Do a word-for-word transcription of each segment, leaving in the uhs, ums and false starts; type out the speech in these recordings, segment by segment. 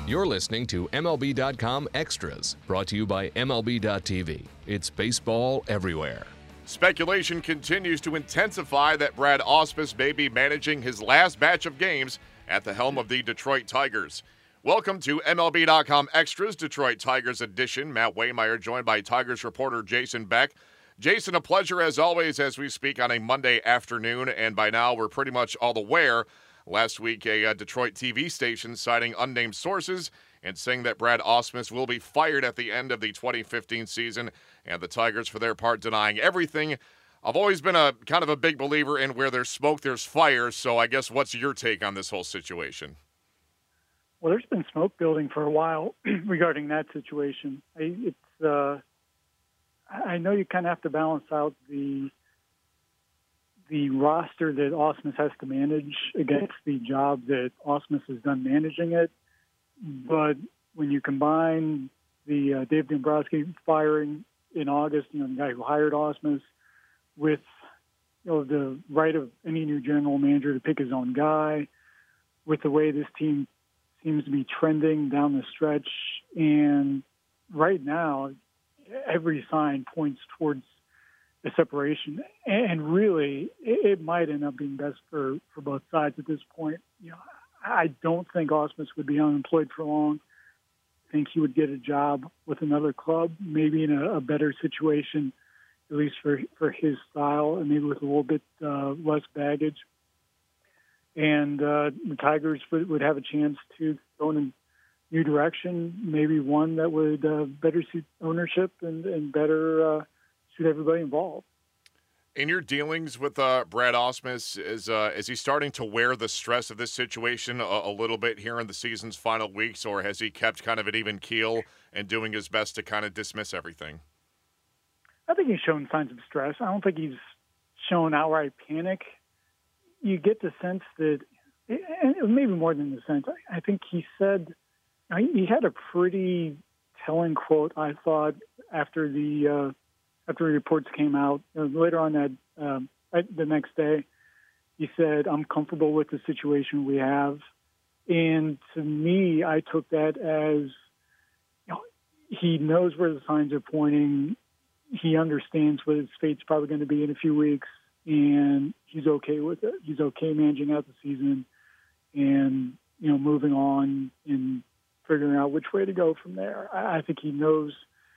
You're listening to M L B dot com Extras, brought to you by M L B dot T V. It's baseball everywhere. Speculation continues to intensify that Brad Ausmus may be managing his last batch of games at the helm of the Detroit Tigers. Welcome to M L B dot com Extras, Detroit Tigers edition. Matt Waymeyer joined by Tigers reporter Jason Beck. Jason, a pleasure as always as we speak on a Monday afternoon, and by now we're pretty much all aware. Last week, a uh, Detroit T V station citing unnamed sources and saying that Brad Ausmus will be fired at the end of the twenty fifteen season, and the Tigers, for their part, denying everything. I've always been a kind of a big believer in where there's smoke, there's fire, so I guess what's your take on this whole situation? Well, there's been smoke building for a while regarding that situation. I, it's uh, I know you kind of have to balance out the the roster that Ausmus has to manage against the job that Ausmus has done managing it. But when you combine the uh, Dave Dombrowski firing in August, you know, the guy who hired Ausmus, with you know the right of any new general manager to pick his own guy, with the way this team seems to be trending down the stretch, and right now every sign points towards the separation, and really it, it might end up being best for, for both sides at this point. You know, I don't think Ausmus would be unemployed for long. I think he would get a job with another club, maybe in a, a better situation, at least for, for his style, and maybe with a little bit uh, less baggage. And uh, the Tigers would, would have a chance to go in a new direction, maybe one that would uh, better suit ownership and, and better uh, suit everybody involved. In your dealings with uh, Brad Ausmus, is uh, is he starting to wear the stress of this situation a, a little bit here in the season's final weeks, or has he kept kind of an even keel and doing his best to kind of dismiss everything? I think he's shown signs of stress. I don't think he's shown outright panic. You get the sense that, and maybe more than the sense, I think he said, he had a pretty telling quote, I thought, after the uh, after the reports came out. You know, later on that um, the next day, he said, "I'm comfortable with the situation we have." And to me, I took that as, you know, he knows where the signs are pointing. He understands what his fate's probably going to be in a few weeks, and he's okay with it. He's okay managing out the season and, you know, moving on and figuring out which way to go from there. I, I think he knows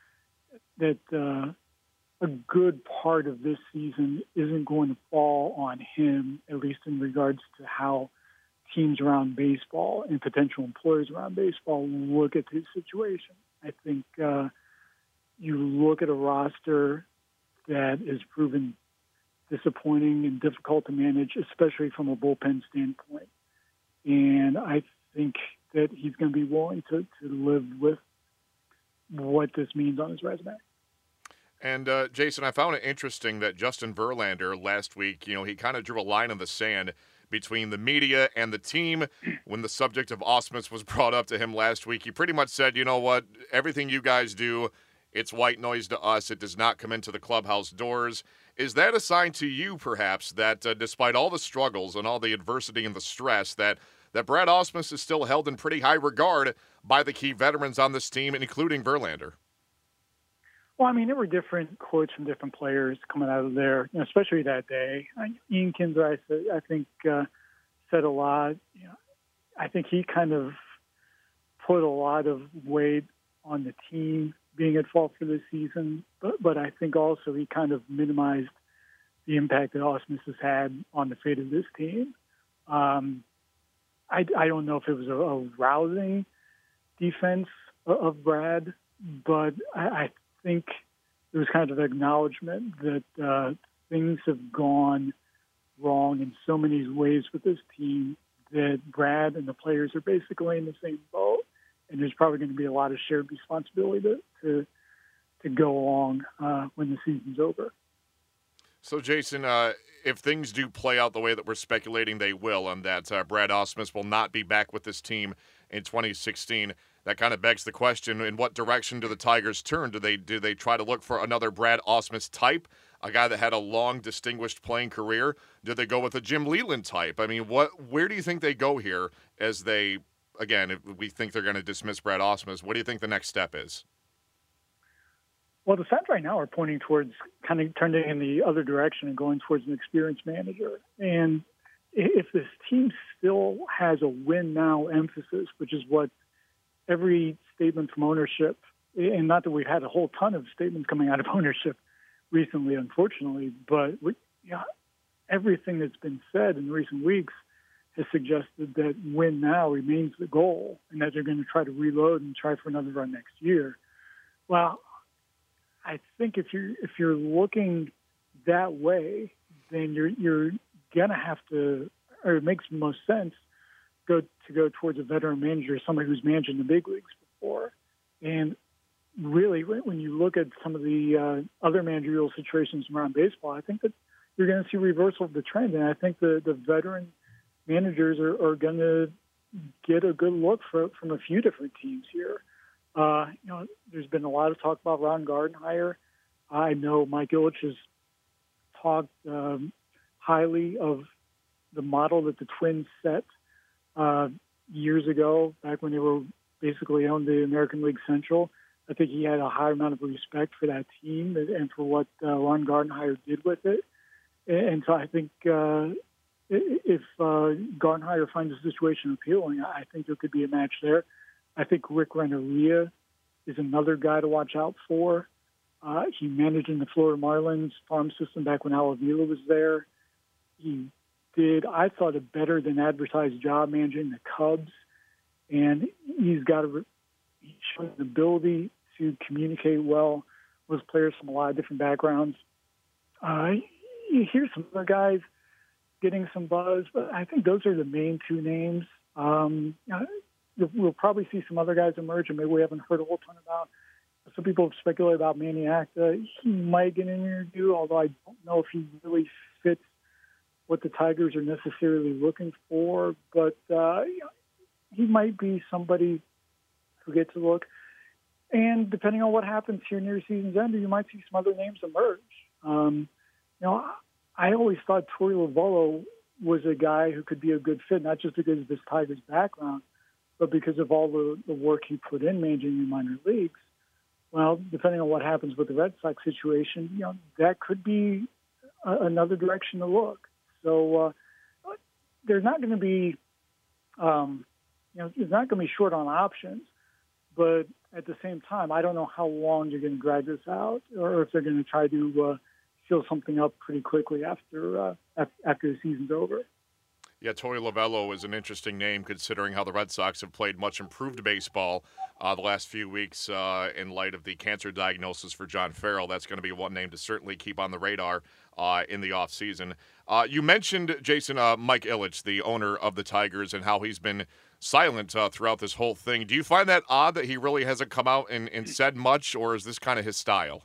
that uh, a good part of this season isn't going to fall on him, at least in regards to how teams around baseball and potential employers around baseball look at his situation. I think uh, you look at a roster that is proven disappointing and difficult to manage, especially from a bullpen standpoint. And I think that he's going to be willing to, to live with what this means on his resume. And, uh, Jason, I found it interesting that Justin Verlander last week, you know, he kind of drew a line in the sand between the media and the team. When the subject of Ausmus was brought up to him last week, he pretty much said, you know what, everything you guys do, it's white noise to us. It does not come into the clubhouse doors. Is that a sign to you, perhaps, that uh, despite all the struggles and all the adversity and the stress, that, that Brad Ausmus is still held in pretty high regard by the key veterans on this team, including Verlander? Well, I mean, there were different quotes from different players coming out of there, you know, especially that day. I, Ian Kinsler, I, I think, uh, said a lot. You know, I think he kind of put a lot of weight on the team being at fault for this season, but, but I think also he kind of minimized the impact that Ausmus has had on the fate of this team. Um, I, I don't know if it was a, a rousing defense of, of Brad, but I, I think it was kind of an acknowledgement that uh, things have gone wrong in so many ways with this team that Brad and the players are basically in the same boat. And there's probably going to be a lot of shared responsibility to to, to go along uh, when the season's over. So, Jason, uh, if things do play out the way that we're speculating they will, and that uh, Brad Ausmus will not be back with this team in twenty sixteen, that kind of begs the question: in what direction do the Tigers turn? Do they do they try to look for another Brad Ausmus type, a guy that had a long, distinguished playing career? Do they go with a Jim Leyland type? I mean, what? Where do you think they go here as they again, if we think they're going to dismiss Brad Ausmus, what do you think the next step is? Well, the signs right now are pointing towards kind of turning in the other direction and going towards an experienced manager. And if this team still has a win now emphasis, which is what every statement from ownership, and not that we've had a whole ton of statements coming out of ownership recently, unfortunately, but we, yeah, everything that's been said in recent weeks has suggested that win now remains the goal and that they're going to try to reload and try for another run next year. Well, I think if you're if you're looking that way, then you're you're gonna have to, or it makes most sense, go to go towards a veteran manager, somebody who's managed in the big leagues before. And really, when you look at some of the uh, other managerial situations around baseball, I think that you're going to see reversal of the trend, and I think the the veteran managers are, are going to get a good look for, from a few different teams here. Uh, you know, there's been a lot of talk about Ron Gardenhire. I know Mike Ilitch has talked um, highly of the model that the Twins set uh, years ago, back when they were basically owned the American League Central. I think he had a high amount of respect for that team and, and for what uh, Ron Gardenhire did with it. And, and so I think uh, if uh, Gardenhire finds the situation appealing, I think there could be a match there. I think Rick Renteria is another guy to watch out for. Uh, he managed in the Florida Marlins farm system back when Al Avila was there. He did, I thought, a better than advertised job managing the Cubs. And he's got a, he's shown an ability to communicate well with players from a lot of different backgrounds. Uh, you hear some other guys getting some buzz, but I think those are the main two names. Um, you know, we'll probably see some other guys emerge, and maybe we haven't heard a whole ton about. Some people have speculated about Manny Acta. He might get an interview, although I don't know if he really fits what the Tigers are necessarily looking for. But uh, he might be somebody who gets a look. And depending on what happens here near season's end, you might see some other names emerge. Um, you know, I always thought Torey Lovullo was a guy who could be a good fit, not just because of his Tigers background, but because of all the, the work he put in managing the minor leagues. Well, depending on what happens with the Red Sox situation, you know, that could be a, another direction to look. So uh, there's not going to be, um, you know, it's not going to be short on options, but at the same time, I don't know how long you're going to drag this out, or if they're going to try to uh, seal something up pretty quickly after uh, after the season's over. Yeah, Torey Lovullo is an interesting name considering how the Red Sox have played much improved baseball uh, the last few weeks uh, in light of the cancer diagnosis for John Farrell. That's going to be one name to certainly keep on the radar uh, in the offseason. Uh, you mentioned, Jason, uh, Mike Ilitch, the owner of the Tigers, and how he's been silent uh, throughout this whole thing. Do you find that odd that he really hasn't come out and, and said much, or is this kind of his style?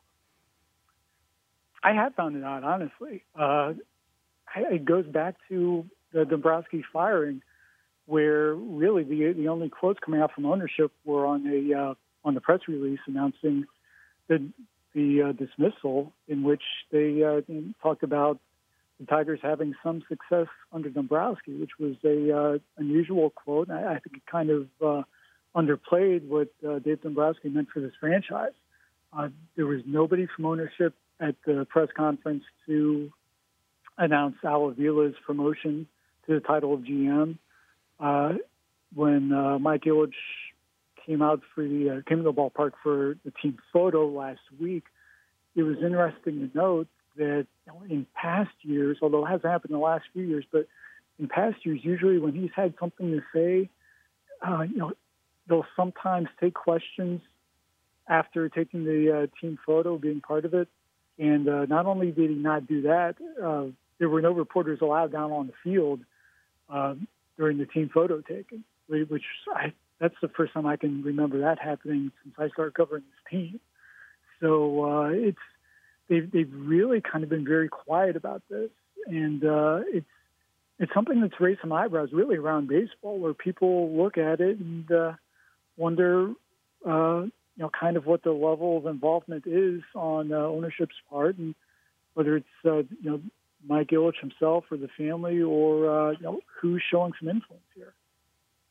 I have found it odd, honestly. Uh, it goes back to the Dombrowski firing, where really the the only quotes coming out from ownership were on a uh, on the press release announcing the the uh, dismissal, in which they uh, talked about the Tigers having some success under Dombrowski, which was a uh, unusual quote. I, I think it kind of uh, underplayed what uh, Dave Dombrowski meant for this franchise. Uh, there was nobody from ownership at the press conference to announce Al Avila's promotion to the title of G M. Uh, when uh, Mike Ilitch came out for the uh, came to the ballpark for the team photo last week, it was interesting to note that you know, in past years, although it hasn't happened in the last few years, but in past years, usually when he's had something to say, uh, you know, they'll sometimes take questions after taking the uh, team photo, being part of it. And uh, not only did he not do that, uh, there were no reporters allowed down on the field uh, during the team photo taking, which I, that's the first time I can remember that happening since I started covering this team. So uh, it's they've they've really kind of been very quiet about this, and uh, it's it's something that's raised some eyebrows really around baseball, where people look at it and uh, wonder, uh, you know, kind of what the level of involvement is on uh, ownership's part, and whether it's uh, you know. Mike Ilitch himself or the family, or uh, you know, who's showing some influence here.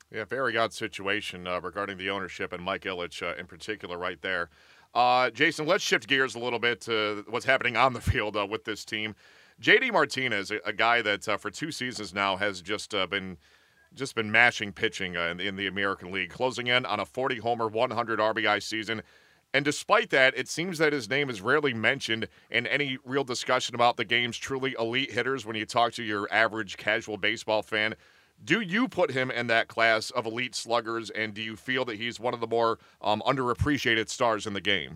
Yeah, very odd situation uh, regarding the ownership and Mike Ilitch uh, in particular right there. Uh, Jason, let's shift gears a little bit to what's happening on the field uh, with this team. J D Martinez, a, a guy that uh, for two seasons now has just uh, been just been mashing pitching uh, in, the, in the American League, closing in on a forty homer, one hundred R B I season. And despite that, it seems that his name is rarely mentioned in any real discussion about the game's truly elite hitters when you talk to your average casual baseball fan. Do you put him in that class of elite sluggers, and do you feel that he's one of the more um, underappreciated stars in the game?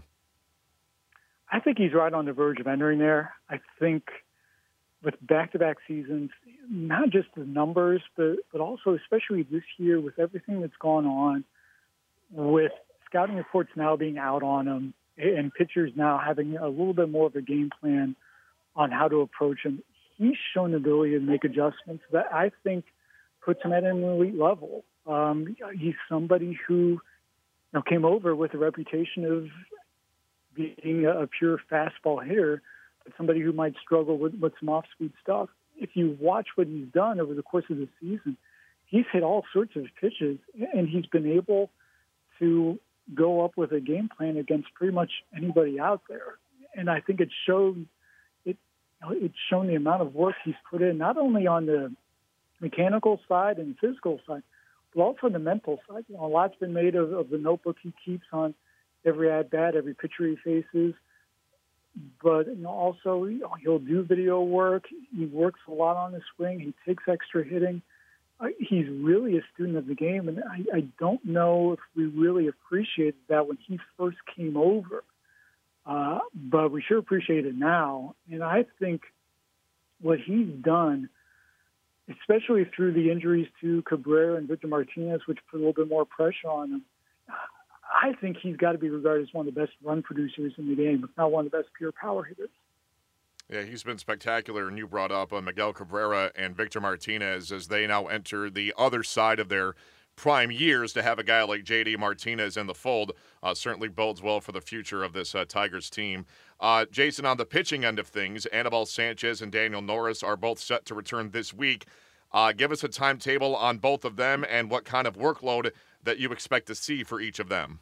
I think he's right on the verge of entering there. I think with back-to-back seasons, not just the numbers, but, but also especially this year with everything that's gone on, with scouting reports now being out on him and pitchers now having a little bit more of a game plan on how to approach him, he's shown the ability to make adjustments that I think puts him at an elite level. Um, he's somebody who you know, came over with a reputation of being a, a pure fastball hitter, but somebody who might struggle with, with some off-speed stuff. If you watch what he's done over the course of the season, he's hit all sorts of pitches, and he's been able to go up with a game plan against pretty much anybody out there. And I think it showed it. It's shown the amount of work he's put in, not only on the mechanical side and physical side, but also the mental side. You know, a lot's been made of, of the notebook he keeps on every at-bat, every pitcher he faces. But you know, also, you know, he'll do video work. He works a lot on his swing. He takes extra hitting. Uh, he's really a student of the game, and I, I don't know if we really appreciated that when he first came over. Uh, but we sure appreciate it now. And I think what he's done, especially through the injuries to Cabrera and Victor Martinez, which put a little bit more pressure on him, I think he's got to be regarded as one of the best run producers in the game, if not one of the best pure power hitters. Yeah, he's been spectacular, and you brought up uh, Miguel Cabrera and Victor Martinez as they now enter the other side of their prime years. To have a guy like J D Martinez in the fold uh, certainly bodes well for the future of this uh, Tigers team. Uh, Jason, on the pitching end of things, Anibal Sanchez and Daniel Norris are both set to return this week. Uh, give us a timetable on both of them and what kind of workload that you expect to see for each of them.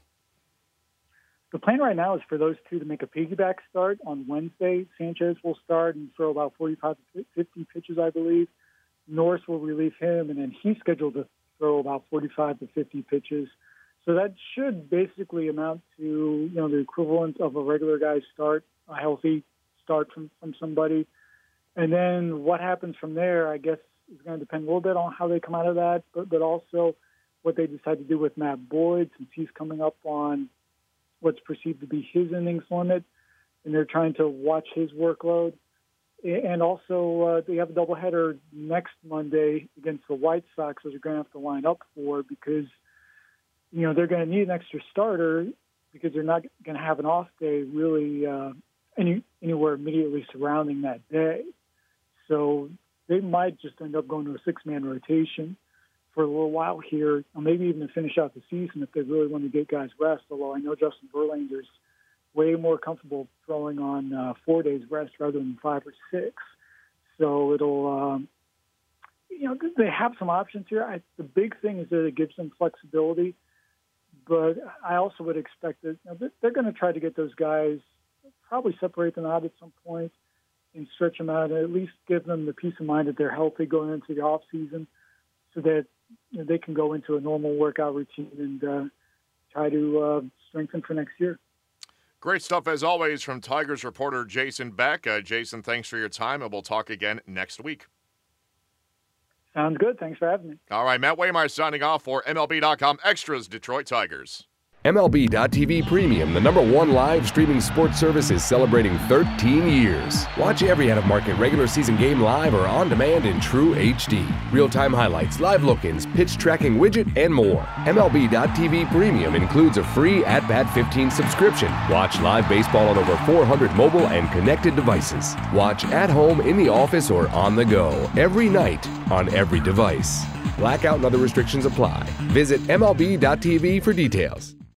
The plan right now is for those two to make a piggyback start on Wednesday. Sanchez will start and throw about forty-five to fifty pitches, I believe. Norris will relieve him, and then he's scheduled to throw about forty-five to fifty pitches. So that should basically amount to, you know, the equivalent of a regular guy's start, a healthy start from, from somebody. And then what happens from there, I guess, is going to depend a little bit on how they come out of that, but, but also what they decide to do with Matt Boyd, since he's coming up on what's perceived to be his innings limit, and they're trying to watch his workload. And also, uh, they have a doubleheader next Monday against the White Sox, as they're going to have to line up for, because, you know, they're going to need an extra starter because they're not going to have an off day really uh, any anywhere immediately surrounding that day. So they might just end up going to a six-man rotation for a little while here, or maybe even to finish out the season if they really want to get guys rest, although I know Justin Verlander's way more comfortable throwing on uh, four days rest rather than five or six. So it'll, um, you know, they have some options here. I, the big thing is that it gives them flexibility, but I also would expect that, you know, they're going to try to get those guys, probably separate them out at some point and stretch them out, and at least give them the peace of mind that they're healthy going into the off season, so that, you know, they can go into a normal workout routine and uh, try to uh, strengthen for next year. Great stuff, as always, from Tigers reporter Jason Beck. Uh, Jason, thanks for your time, and we'll talk again next week. Sounds good. Thanks for having me. All right, Matt Waymire signing off for M L B dot com Extras, Detroit Tigers. M L B dot T V Premium, the number one live streaming sports service, is celebrating thirteen years. Watch every out-of-market regular season game live or on demand in true H D. Real-time highlights, live look-ins, pitch tracking widget, and more. M L B dot T V Premium includes a free At Bat fifteen subscription. Watch live baseball on over four hundred mobile and connected devices. Watch at home, in the office, or on the go, every night, on every device. Blackout and other restrictions apply. Visit M L B dot T V for details.